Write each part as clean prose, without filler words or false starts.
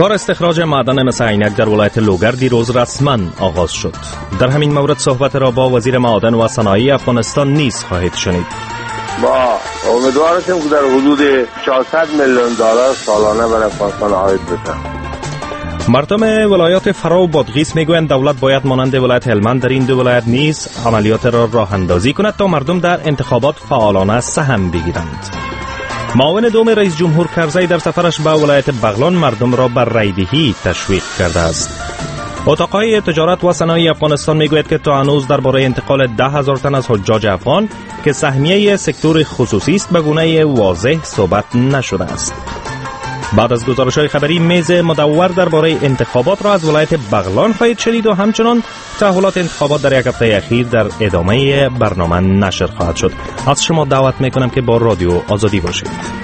کار استخراج معدن مس عینک در ولایت لوگر دیروز رسما آغاز شد. در همین مورد صحبت را با وزیر معادن و صنایع افغانستان نیز خواهید شنید. با امیدوار هستیم که در حدود 400 میلیون دلار سالانه برای افغانستان عاید بشه. مردم ولایات فرا و بادغیس میگویند دولت باید مانند ولایت هلمند در این دو ولایت نیز عملیات را راه اندازی کند تا مردم در انتخابات فعالانه سهم بگیرند. معاون دوم رئیس جمهور کرزی در سفرش به ولایت بغلان مردم را بر رایدهی تشویق کرده است. اتاقهای تجارت و صنایع افغانستان میگوید که تا هنوز درباره انتقال 10,000 تن از حجاج افغان که سهمیه سکتور خصوصی است به گونه واضح صحبت نشده است. بعد از گزارش‌های خبری میز مدور درباره انتخابات را از ولایت بغلان خواهید شنید و همچنان تحولات انتخابات در یک هفته اخیر در ادامه برنامه نشر خواهد شد. از شما دعوت میکنم که با رادیو آزادی باشید.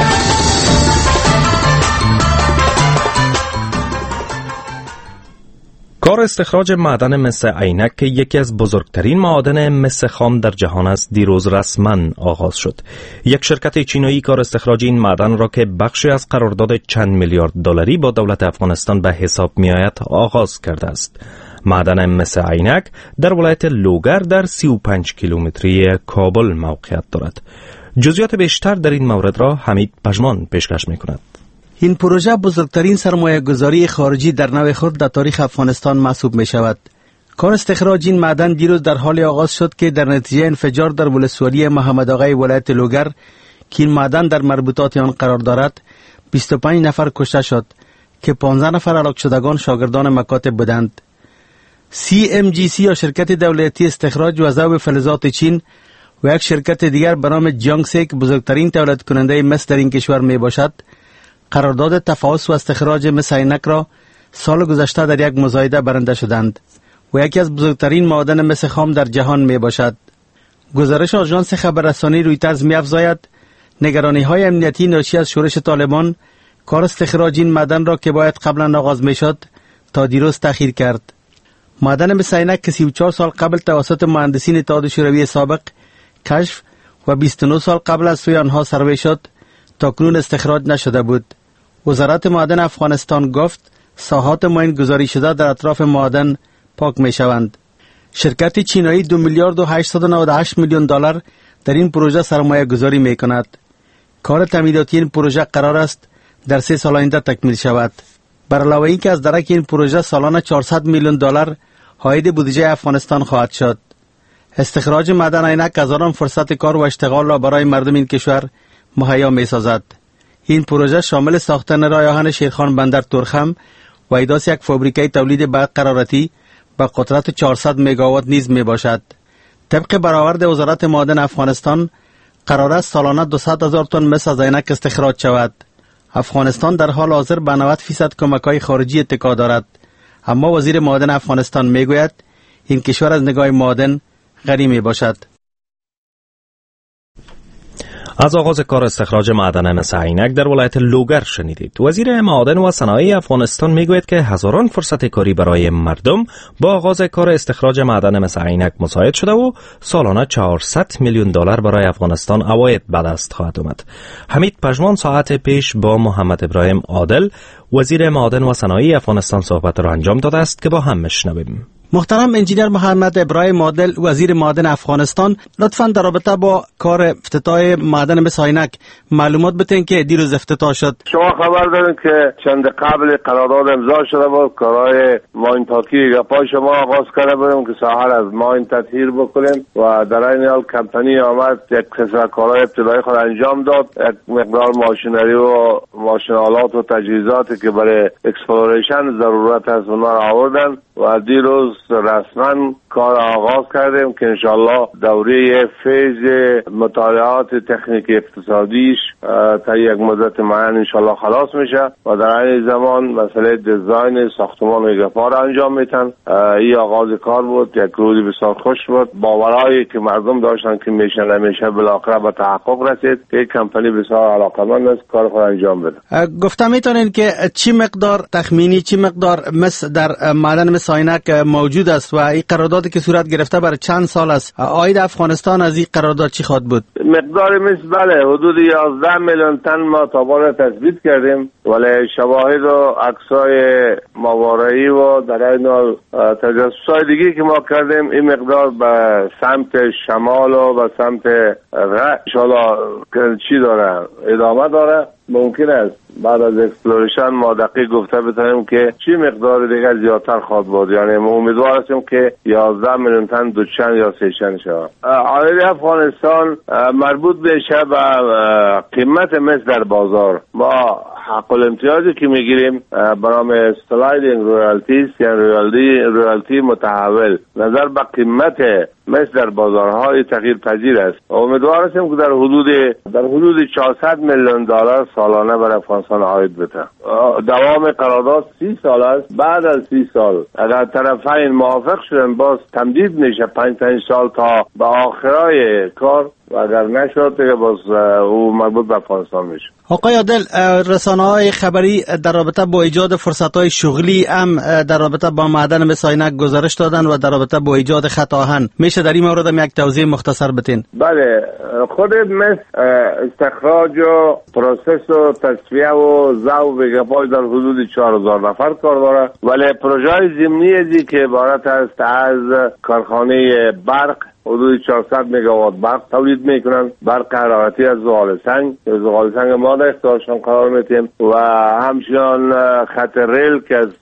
کار استخراج معدن مس عینک که یکی از بزرگترین معادن مس خام در جهان است دیروز رسما آغاز شد. یک شرکت چینایی کار استخراج این معدن را که بخشی از قرارداد چند میلیارد دلاری با دولت افغانستان به حساب می آید آغاز کرده است. معدن مس عینک در ولایت لوگر در 35 کیلومتری کابل موقعیت دارد. جزئیات بیشتر در این مورد را حمید پژمان پیشکش می کند. این پروژه بزرگترین سرمایه گذاری خارجی در نوع خود در تاریخ افغانستان محسوب می شود. کار استخراج این معدن دیروز در حال آغاز شد که در نتیجه انفجار در ولسوالی محمد آقای ولایت لوگر که این معدن در مربوطات آن قرار دارد 25 نفر کشته شد که 15 نفر هلاک شدگان شاگردان مکاتب بودند. CMGC یا شرکت دولتی استخراج و ذوب فلزات چین و یک شرکت دیگر به نام جیانگسه که بزرگترین تولید کننده مس در این کشور می باشد قرارداد تفاوض و استخراج مس عینک را سال گذشته در یک مزایده برنده شدند و یکی از بزرگترین معادن مس خام در جهان می باشد. گزارش آژانس خبررسانی رویترز می افزاید نگرانی های امنیتی ناشی از شورش طالبان کار استخراج این معدن را که باید قبلا آغاز می شد تا دیروز تأخیر کرد. معدن مس عینک که 34 سال قبل توسط مهندسین اتحاد شوروی سابق کشف و 29 سال قبل از سوی آنها سروی شد تاکنون استخراج نشده بود. وزارت معادن افغانستان گفت ساحات معین گذاری شده در اطراف معادن پاک می شوند. شرکت چینایی 2 میلیارد و 898 میلیون دلار در این پروژه سرمایه گذاری می کند. کار تعمیراتی این پروژه قرار است در 3 سال آینده تکمیل شود. بر علاوه این که از درک این پروژه سالانه 400 میلیون دلار عاید بودجه افغانستان خواهد شد. استخراج معدن عینک هزاران فرصت کار و اشتغال را برای مردم این کشور مهیا می سازد. این پروژه شامل ساختن راه آهن شیرخان بندر تورخم و ایجاد یک فابریکه تولید برق حرارتی با قدرت 400 مگاوات نیز می باشد. طبق برآورد وزارت معادن افغانستان قرار است سالانه 200,000 تن مس از عینک استخراج شود. افغانستان در حال حاضر به 90% کمک‌های خارجی اتکا دارد، اما وزیر معادن افغانستان می گوید این کشور از نگاه معادن غنی می باشد. از آغاز کار استخراج معدن مس عینک در ولایت لوگر شنیدید. وزیر معادن و صنایع افغانستان میگوید که هزاران فرصت کاری برای مردم با آغاز کار استخراج معدن مس عینک مساعد شده و سالانه 400 میلیون دلار برای افغانستان عواید به دست خواهد آمد. حمید پژمان ساعت پیش با محمد ابراهیم عادل وزیر معادن و صنایع افغانستان صحبت را انجام داده است که با هم میشنویم. محترم انجینیر محمد ابراهیم عادل وزیر معادن افغانستان، لطفاً در رابطه با کار افتتاح معدن مس عینک معلومات بدین که دیروز افتتاح شد. شما خبر دارین که چند قبل قرارداد امضا شده بود، کارهای ماین پاکی گپای شما آغاز کرده بودیم که ساحل از ماین تطهیر بکنیم و در این حال کمپانی آمد یک سلسله کارهای ابتدایی خود انجام داد. یک مقدار ماشینری و ماشینالات و تجهیزاتی که برای اکسپلوریشن ضرورت است اونها را آوردن و دیروز رسما کار آغاز کردیم که انشالله دوره فیز مطالعات تکنیکی اقتصادیش تا یک مدت معین انشالله خلاص میشه و در این زمان مسئله دیزاین ساختمان و گپا را انجام میتن. این آغاز کار بود، یک روزی بسیار خوش بود. باورایی که مردم داشتن که میشه نمیشه بالاخره به تحقق رسید. یک کمپانی بسیار علاقمند است کار خود انجام بده. گفته میتونین که چی مقدار تخمینی چی مقدار مس در معدن مس عینک موجود موجود است و این قراردادی که صورت گرفته برای چند سال است، عاید افغانستان از این قرارداد چی خواهد بود؟ مقدار مثل بله حدود 11 میلیون تن ما تا بالا تثبیت کردیم، ولی شواهد و عکسای ماورایی و در این حال تجسس‌های دیگه که ما کردیم این مقدار به سمت شمال و به سمت انشالله چی داره ادامه داره. ممکن است بعد از اکسپلوریشن ما دقیق گفته بتونیم که چی مقدار دیگر زیادتر خواهد بود. یعنی ما امیدوار هستیم که 11 میلیون تن دوچن یا سه‌چن شود. عاید افغانستان مربوط بشه به قیمت مس در بازار. ما حق الامتیازی که میگیریم برام سلایدینگ رویالتیز یعنی رویالتی متحول نظر به قیمت مس در بازارهای تغییر پذیر است. امیدوار هستیم که در حدود 400 میلیون دلار سالانه برای افغانستان عاید بده. دوام قرارداد 30 سال است. بعد از 30 سال اگر طرفین موافق شدن باز تمدید میشه 5 سال تا به آخرای کار و اگر نشد دیگه باز او مربوط به افغانستان میشه. آقای عادل، رسانه‌های خبری در رابطه با ایجاد فرصت‌های شغلی هم در رابطه با معدن مس عینک گزارش دادن و در رابطه با ایجاد خط آهن. میشه در این مورد هم یک توضیح مختصر بدین؟ بله، خود مس استخراج و پروسس و تصفیه و ذوب بگپاش در حدود 4000 نفر کار داره، ولی پروژه ضمنی ازی که عبارت است از کارخانه برق حدود 400 مگاوات برق تولید میکنن، برق حرارتی از زغال سنگ ما در اختیارشان قرار میتیم و همچنان خط ریل که از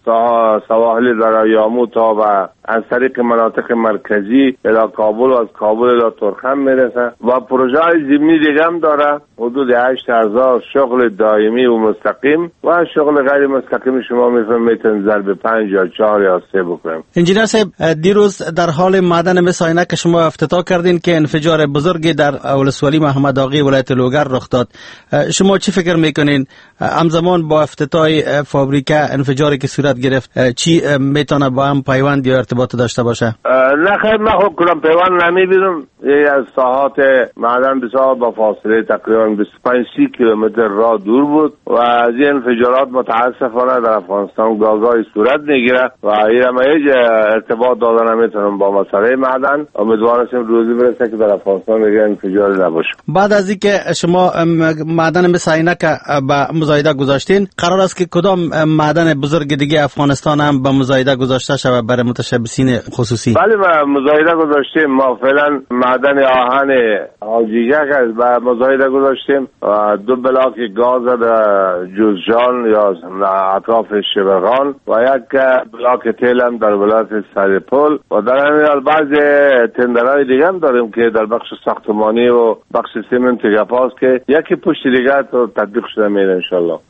سواحل دریامو تا و از طریق مناطق مرکزی الى کابل و از کابل الى ترخم میرسه و پروژه ضمنی دیگه هم داره حدود 8000 شغل دائمی و مستقیم و شغل غیر مستقیم شما میتونید ضرب 5 یا 4 یا 3 بکنیم. انجینر صاحب، دیروز در حال معدن مس عینک شما افتتاح کردین که انفجار بزرگی در ولسوالی محمد آقای ولایت لوگر رخ داد. شما چی فکر میکنین همزمان با افتتاح فابریکه انفجاری که صورت گرفت چی میتونه با هم پیوند یا ارتباط داشته باشه؟ نه خیر، من خود کنم پیوند نمیبینم. از ساحات معدن بسیار با فاصله تقریبا 25-30 کیلومتر راه دور بود و از این انفجارات متاسفانه در افغانستان گازهای صورت میگیره و این هیچ ارتباط دادن نمیتونم با مسئله معدن. امیدوار هستیم روزی برسه که در افغانستان دیگه انفجاری نباشه. بعد از اینکه شما معدن مس عینک به مزایده گذاشتین، قرار است که کدام معدن بزرگ دیگه افغانستان هم به مزایده گذاشته شود برای متشبثین خصوصی؟ بله، ما مزایده گذاشتیم. ما فعلا معدن آهن حاجیگه به مزایده گذاشتیم و 2 بلاک گاز در جوزجان یا اطراف شبرغان و یک بلاک تیل هم در ولایت سریپول و در این حال بعضی تندرهای دیگه هم داریم که در بخش ساختمانی و بخش سیمنت گپاس که یکی پشت دیگه تو تطبیق شده میره انشالله.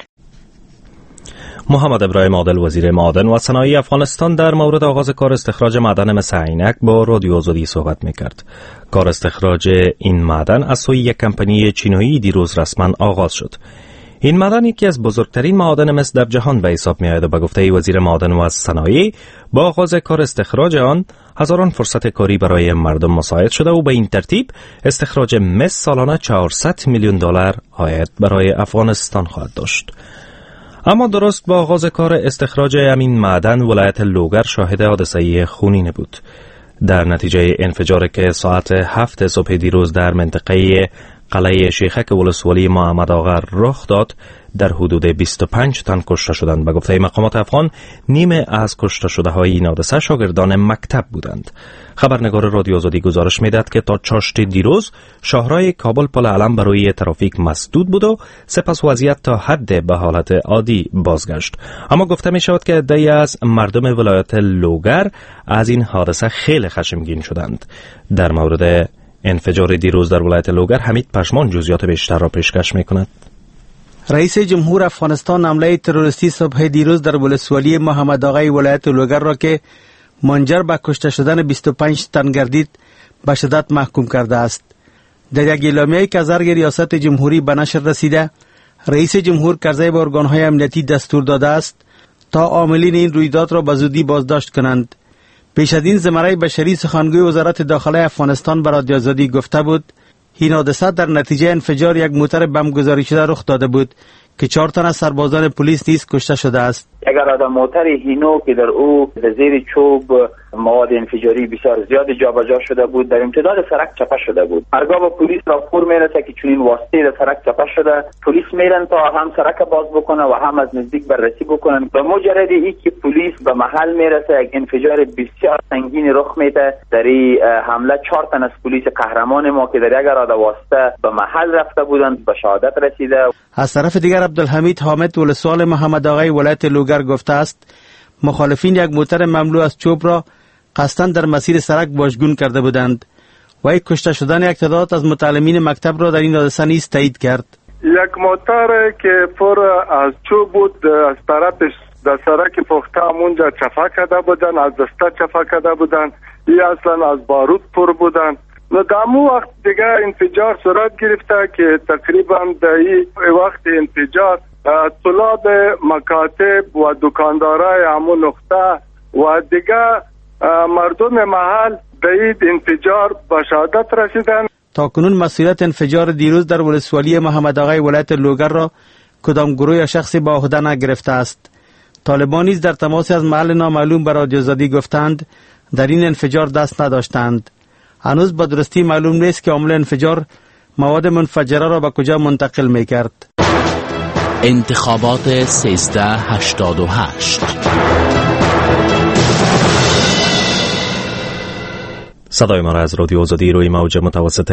محمد ابراهیم عادل، وزیر معادن و صنایع افغانستان، در مورد آغاز کار استخراج معدن مس عینک با رادیو آزادی صحبت می‌کرد. کار استخراج این معدن از سوی یک کمپانی چینی دیروز رسما آغاز شد. این معدن یکی از بزرگترین معادن مس در جهان به حساب می‌آید و به گفته وزیر معادن و صنایع با آغاز کار استخراج آن هزاران فرصت کاری برای مردم مساعد شده و به این ترتیب استخراج مس سالانه 400 میلیون دلار عاید برای افغانستان خواهد داشت. اما درست با آغاز کار استخراج همین معدن ولایت لوگر شاهد حادثه خونین بود. در نتیجه انفجاری که ساعت 7 صبح دیروز در منطقه قلعه شیخک ولسوالی محمد آقا رخ داد، در حدود 25 تن کشته شدند. به گفته مقامات افغان، نیمه از کشته شده های این حادثه شاگردان مکتب بودند. خبرنگار رادیو آزادی گزارش میداد که تا چاشت دیروز شاهراه کابل پل علم برای ترافیک مسدود بود و سپس وضعیت تا حد به حالت عادی بازگشت. اما گفته می شود که عده‌ای از مردم ولایت لوگر از این حادثه خیلی خشمگین شدند. در مورد انفجار دیروز در ولایت لوگر حمید پشمان جزئیات بیشتر را پیشکش می کند. رئیس جمهور افغانستان حمله تروریستی صبح دیروز در ولسوالی محمد آقای ولایت لوگر را که منجر به کشته شدن 25 تن گردید به شدت محکوم کرده است. در یک اعلامیه‌ای که از ارگ ریاست جمهوری به نشر رسیده، رئیس جمهور کرزی به ارگان‌های امنیتی دستور داده است تا عاملین این رویداد را به زودی بازداشت کنند. پیش از این زمره بشری سخنگوی وزارت داخله افغانستان به رادیو آزادی گفته بود این حادثه در نتیجه انفجار یک موتر بمب گذاری شده رخ داده بود که 4 تن از سربازان پلیس نیز کشته شده است. یک اراده موتر هینو که در او زیر چوب مواد انفجاری بسیار زیاد جابجا شده بود در امتداد سرک چپه شده بود. هرگاه به پلیس راپور میرسه که چنین واسطه در سرک چپه شده، پلیس میرن تا هم سرک باز بکنه و هم از نزدیک بررسی بکنن. به مجرد این که پلیس به محل میرسه، یک انفجار بسیار سنگین رخ میده. در این حمله 4 تن از پلیس قهرمان ما که در یک اراده واسطه به محل رفته بودند به شهادت رسیده. از طرف دیگر عبدالحمید حامد ولسوال محمد آقای ولایت لوگر گفته است مخالفین یک موتر مملو از چوب را قصداً در مسیر سرک باجگون کرده بودند و کشته شدن یک تعداد از متعلمین مکتب را در این حادثه نیز تایید کرد. یک موتر که پر از چوب بود از طرفش در سرک پخته همونجا چفه کرده بودن، از دسته چفه کرده بودن، ای اصلا از بارود پر بودن و در مو وقت دیگه انفجار صورت گرفته که تقریبا در این وقت انفجار طلاب مکاتب و دکاندارای همون نقطه و دیگه مردم محل در این انفجار به شهادت رسیدن. تا کنون مسئولیت انفجار دیروز در ولسوالی محمد آقای ولایت لوگر را کدام گروه یا شخصی با عهده نگرفته است. طالبان نیز در تماس از محل نامعلوم به رادیو آزادی گفتند در این انفجار دست نداشتند. هنوز به درستی معلوم نیست که عامل انفجار مواد منفجره را به کجا منتقل می‌کرد. انتخابات 1388 صدای ما را از رادیو آزادی روی موج متوسط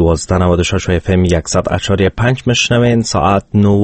1296 FM 100.5 میشنوین. ساعت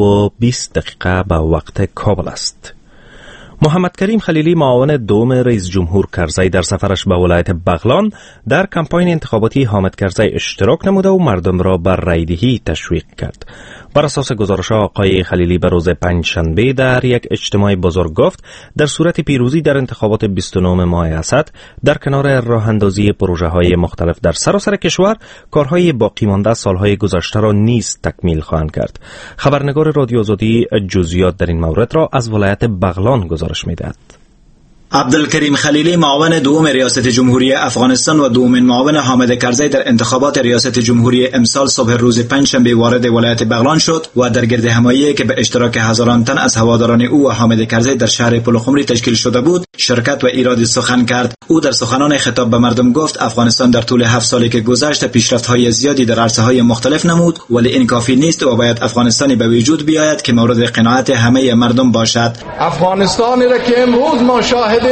9:20 به وقت کابل است. محمد کریم خلیلی معاون دوم رئیس جمهور کرزی در سفرش به ولایت بغلان در کمپاین انتخاباتی حامد کرزی اشتراک نموده و مردم را بر رایدهی تشویق کرد. بر اساس گزارش آقای خلیلی به روز پنجشنبه در یک اجتماع بزرگ گفت در صورت پیروزی در انتخابات 29 ماه اسد در کنار راه اندازی پروژه های مختلف در سراسر کشور کارهای باقی مانده سالهای گذشته را نیز تکمیل خواهند کرد. خبرنگار رادیو آزادی جزئیات در این مورد را از ولایت بغلان گزارش می‌دهد. عبدالکریم خلیلی معاون دوم ریاست جمهوری افغانستان و دومین معاون حامد کرزی در انتخابات ریاست جمهوری امسال صبح روز پنجشنبه وارد ولایت بغلان شد و در گرد همایی که به اشتراک هزاران تن از هواداران او و حامد کرزی در شهر پلخمری تشکیل شده بود شرکت و ایراد سخن کرد. او در سخنان خطاب به مردم گفت افغانستان در طول 7 سالی که گذشت پیشرفت‌های زیادی در عرصه‌های مختلف نمود، ولی این کافی نیست و باید افغانستانی به وجود بیاید که مورد قناعت همه مردم باشد. افغانستانی را که امروز ما شاهدیم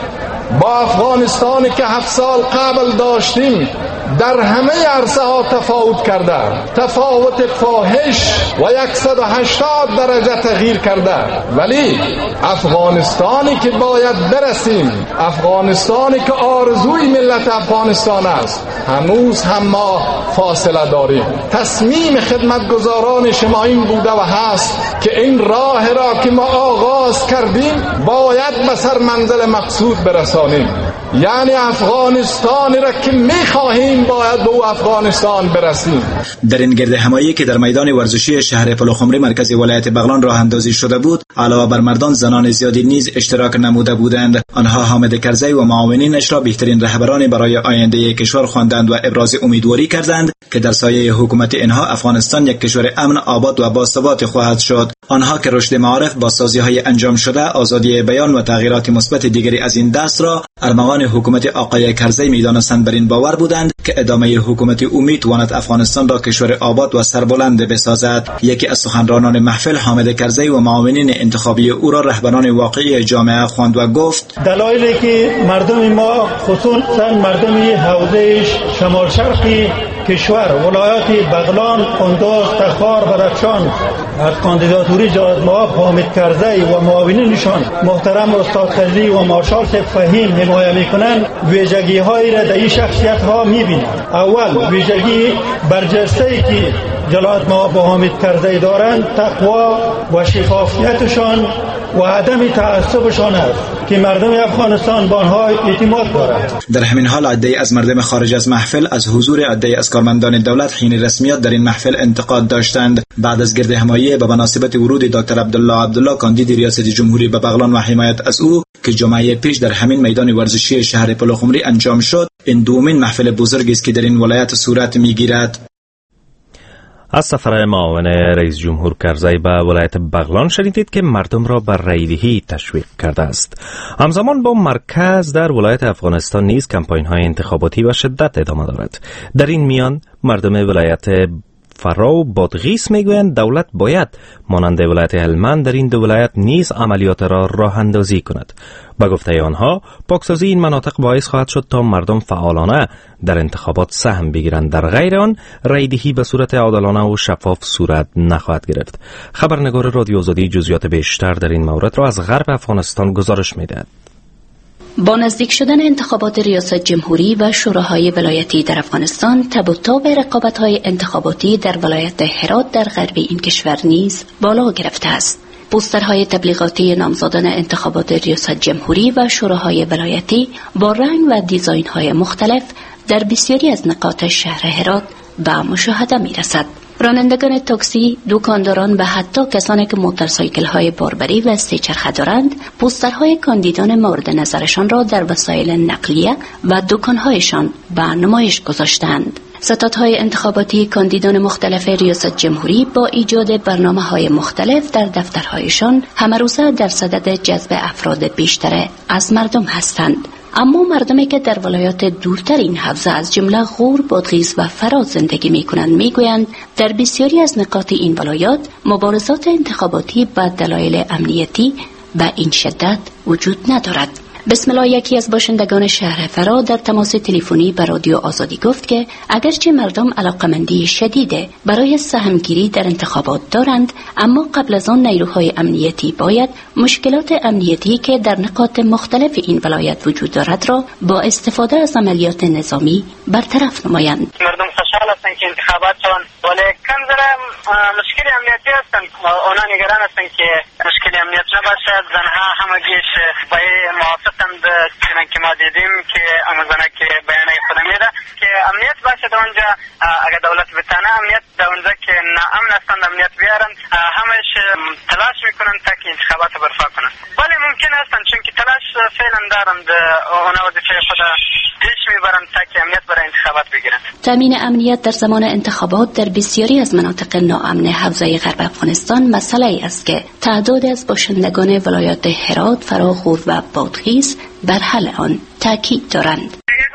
با افغانستانی که 7 سال قبل داشتیم در همه عرصه ها تفاوت کرده، تفاوت فاحش و 180 درجه تغییر کرده. ولی افغانستانی که باید برسیم، افغانستانی که آرزوی ملت افغانستان است، هنوز هم ما فاصله داریم. تصمیم خدمتگزاران شما این بوده و هست که این راه را که ما آغاز کردیم باید به سر منزل مقصود برسانیم، یعنی افغانستانی را که می‌خواهیم باید به او افغانستان برسیم. در این گرد همایی که در میدان ورزشی شهر پلخمری مرکز ولایت بغلان راه اندازی شده بود، علاوه بر مردان زنان زیادی نیز اشتراک نموده بودند. آنها حامد کرزی و معاونینش را بهترین رهبران برای آینده کشور خواندند و ابراز امیدواری کردند که در سایه حکومت اینها افغانستان یک کشور امن، آباد و باثبات خواهد شد. آنها که رشد معارف با سازی‌های انجام شده، آزادی بیان و تغییرات مثبت دیگری از این دست را ارمغان حکومت آقای کرزی می‌دانستند، بر این باور بودند که ادامه حکومت او می‌تواند افغانستان را کشور آباد و سربلند بسازد. یکی از سخنرانان محفل حامد کرزی و معاونین انتخابی او را رهبران واقعی جامعه خواند و گفت دلایلی که مردم ما خصوصا مردم حوزه شمال شرقی کشور، ولایات بغلان، کندوز، تخار، بدخشان از کاندیداتوری جناب حامد کرزی و معاونینشان محترم استاد خلیلی و مارشال فهیم حمایت میکنند، ویژگی‌هایی را در این شخصیت‌ها می‌بینند. اول ویژگی برجسته‌ای که جناب حامد کرزی دارند تقوا و شفافیتشان و عدم تعصبشان است که مردم افغانستان به آنها اعتماد دارند. در همین حال عده‌ای از مردم خارج از محفل از حضور عده‌ای از کارمندان دولت حین رسمیت در این محفل انتقاد داشتند. بعد از گرد همایی به مناسبت ورود دکتر عبدالله کاندید ریاست جمهوری به بغلان و حمایت از او که جمعه پیش در همین میدان ورزشی شهر پلخمری انجام شد، این دومین محفل بزرگی است که در این ولایت صورت می‌گیرد. از سفر معاون رئیس جمهور کرزی به ولایت بغلان شنیدید که مردم را به رایدهی تشویق کرده است. همزمان با مرکز در ولایت افغانستان نیز کمپاین‌های انتخاباتی و شدت ادامه دارد. در این میان مردم ولایت فرا و بادغیس میگویند دولت باید مانند ولایت هلمند در این دو ولایت نیز عملیات را راه اندازی کند. با گفته آنها پاکسازی این مناطق باعث خواهد شد تا مردم فعالانه در انتخابات سهم بگیرند، در غیر آن رایدهی به صورت عادلانه و شفاف صورت نخواهد گرفت. خبرنگار رادیو آزادی جزئیات بیشتر در این مورد را از غرب افغانستان گزارش می‌دهد. با نزدیک شدن انتخابات ریاست جمهوری و شوراهای ولایتی در افغانستان، تب و تاب رقابت‌های انتخاباتی در ولایت هرات در غرب این کشور نیز بالا گرفته است. پوسترهای تبلیغاتی نامزدان انتخابات ریاست جمهوری و شوراهای ولایتی با رنگ و دیزاین‌های مختلف در بسیاری از نقاط شهر هرات به مشاهده می‌رسد. رانندگان تاکسی، دکانداران و حتی کسانی که موتورسایکل‌های باربری و سه چرخه دارند، پوسترهای کاندیدان مورد نظرشان را در وسایل نقلیه و دکان‌هایشان به نمایش گذاشتند. ستادهای انتخاباتی کاندیدان مختلف ریاست جمهوری با ایجاد برنامه‌های مختلف در دفترهایشان همروزه در صدد جذب افراد بیشتر از مردم هستند. اما مردمی که در ولایات دورتر این حوزه از جمله غور، بادغیس و فرا زندگی می‌کنند می‌گویند در بسیاری از نقاط این ولایات مبارزات انتخاباتی به دلایل امنیتی به این شدت وجود ندارد. بسم الله، یکی از باشندگان شهر فرا در تماس تلفنی با رادیو آزادی گفت که اگرچه مردم علاقمندی شدیده برای سهمگیری در انتخابات دارند، اما قبل از آن نیروهای امنیتی باید مشکلات امنیتی که در نقاط مختلف این ولایت وجود دارد را با استفاده از عملیات نظامی برطرف نمایند. مردم خوشحال هستند که انتخاباتشان ولی کم ذره مشکل امنیتی هستند. اونا نگران هستند که مشکل امنیت نباشد. زنها همگیش باید موافقند، چنان که ما دیدیم که امازانه که بیانه خود میده که امنیت باشه در اونجا. اگر دولت بتانه امنیت در اونجا که ناامن هستند امنیت بیارن، همش تلاش میکنن تا که انتخابات برپا کنند. ولی ممکن هستند چون که تلاش فعلا دارند، اونا وظیفه خود پیش میبرند تا که امنیت برای انتخابات بگیرند. تامین امنیت در زمان انتخابات در بسیاری از مناطق ناامن حوزه غرب افغانستان مسئله ای است که تعداد از باشندگان ولایات هرات، فرا، غور و بادغیس بر حل آن تاکید دارند.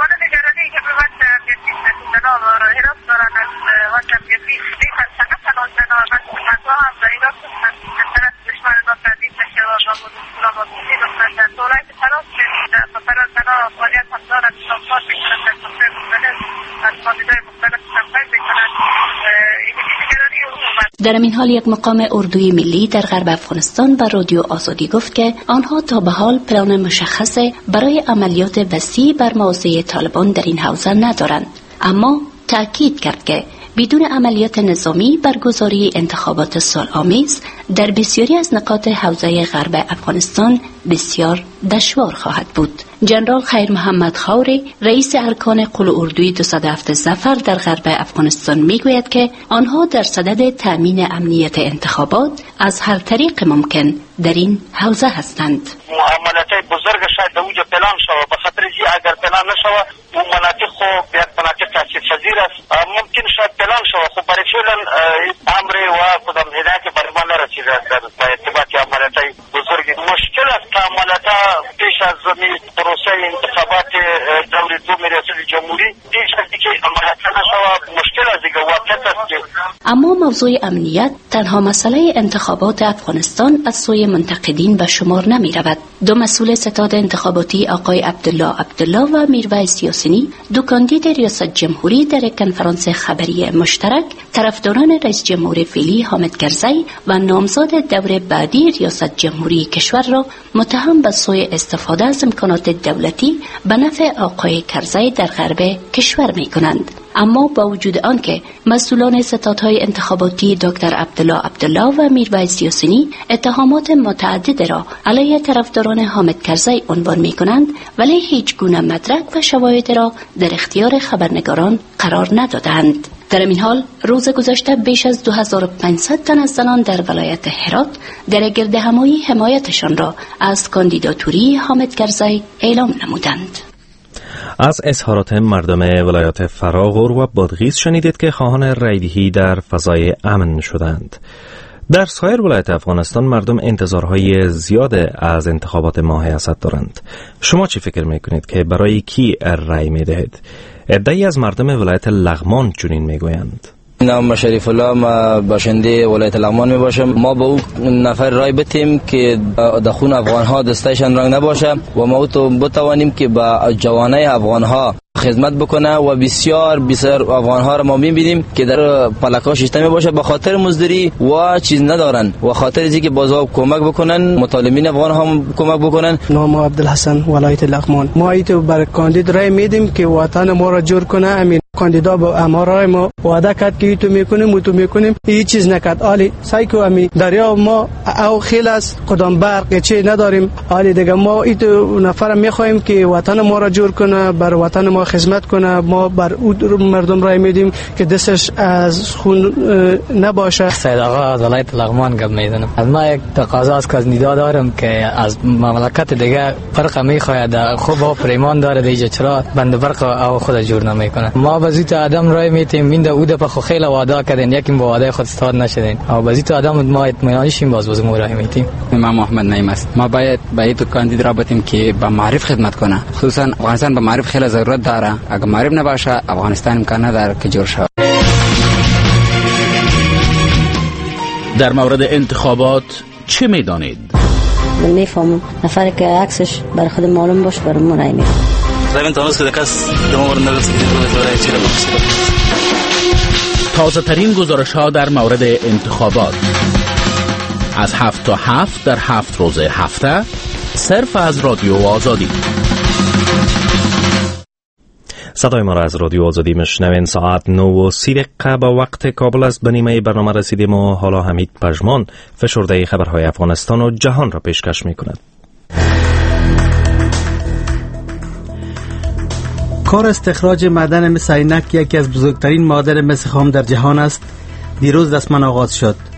در این حال یک مقام اردوی ملی در غرب افغانستان به رادیو آزادی گفت که آنها تا به حال پلان مشخص برای عملیات وسیع بر موضع طالبان در این حوزه ندارند، اما تأکید کرد که بدون عملیات نظامی برگزاری انتخابات صلح‌آمیز در بسیاری از نقاط حوزه غرب افغانستان بسیار دشوار خواهد بود. جنرال خیر محمد خاوری، رئیس ارکان قل اردوی 207 ظفر در غرب افغانستان میگوید که آنها در صدد تأمین امنیت انتخابات از هر طریق ممکن در این حوزه هستند. عملیات بزرگ شاید در اونجا پلان شود، به خاطر اگر پلان نشود اون مناطق خوب یک مناطق تحصیل پذیر است، ممکن شاید پلان شود. خب برای فعلا امر و کدام هدایت برای ما نرسیده در ارتباط عملیات بزرگ. مشکل است که عملیات پیش از پروسه انتخابات دور دوم ریاست جمهوری پیش از که عملیات نشود مشکل است دیگه، واقعیت است که اما موضوع امنیت تنها مسئله انتخابات افغانستان از سوی منتقدین به شمار نمی رود. دو مسئول ستاد انتخاباتی آقای عبدالله و میرویس یاسینی، دو کاندید ریاست جمهوری، در یک کنفرانس خبری مشترک طرفداران رئیس جمهور فعلی حامد کرزی و نامزد دور بعدی ریاست جمهوری کشور را متهم به سوء استفاده از امکانات دولتی به نفع آقای کرزی در غرب کشور می کنند. اما با وجود آنکه مسئولان ستادهای انتخاباتی دکتر عبدالله و میرویس یاسینی اتهامات متعدد را علیه طرفداران حامد کرزی عنوان می کنند، ولی هیچ گونه مدرک و شواهد را در اختیار خبرنگاران قرار ندادند. در این حال روز گذشته بیش از 2500 تن از زنان در ولایت هرات در گردهمایی حمایتشان را از کاندیداتوری حامد کرزی اعلام نمودند. از اظهارات مردم ولایات فراغور و بادغیس شنیدید که خواهان رایدهی در فضای امن شدند. در سایر ولایت افغانستان مردم انتظارهای زیاد از انتخابات ماه اسد دارند. شما چی فکر میکنید که برای کی رای میدهید؟ عده‌ای از مردم ولایت لغمان چنین میگویند. نام شریف الله، ما باشنده ولایت لغمان می باشم. ما با او نفر رای بتیم که در خون افغان ها دستایشان رنگ نباشه و ما او تو بتوانیم که با جوانای افغان ها خدمت بکنه و بسیار افغان ها را ما می‌بینیم که در پلک‌ها شیشته باشه به خاطر مزدوری و چیز ندارن و خاطر اینکه که بازار کمک بکنن، مطالبین افغان هم کمک بکنن. نام عبدالحسن ولایت لغمان. ما ایتو بر کاندید رای میدیم که وطن ما را جور کنه. امین کاندیدا با امارای ما وعده کرد که تو میکنیم و تو میکنیم، هیچ چیز نکرد. عالی سایکو امی دریا ما او خیل است، کدام برق چه نداریم. عالی دیگه ما ایتو نفر میخوایم که وطن ما را جور کنه، بر وطن ما خدمت کنه. ما بر او مردم رای میدیم که دستش از خون نباشه. سید آقا از ولایت لغمان گپ میزنم. از ما یک تقاضا از کاندیدا دارم که از مملکت دیگه فرق میخواد، خوب و پیمان داره دیگه، چرا بند برق او خود جور نمیکنه. ما بازیت آدم رای میتیم این اود په خو خیلی وعده کردن، یکیم با وعده خود استاد نشدین. او بازیت آدم ما اطمینانی شیم باز ما رای میتیم. امام محمد نعیم است. ما باید تو کاندید را بتیم که با معرف خدمت کنه. خصوصا افغانستان به معرف خیلی ضرورت داره. اگر معرف نباشه افغانستان امکان نداره که جور شه. در مورد انتخابات چه میدانید؟ میفهمم نفر که عکسش بر خود معلوم باشه برای ما رای میده. تازه ترین گزارش ها در مورد انتخابات از 7 تا 7 در 7 روز هفته صرف از رادیو آزادی. صدای ما را از رادیو آزادی میشنوین. ساعت 9:30 با وقت کابل است. به نیمه برنامه رسیدیم و حالا حمید پژمان فشرده خبرهای افغانستان و جهان را پیشکش میکند. کار استخراج معدن مس عینک یکی از بزرگترین معادن مس خام در جهان است. دیروز رسما آغاز شد.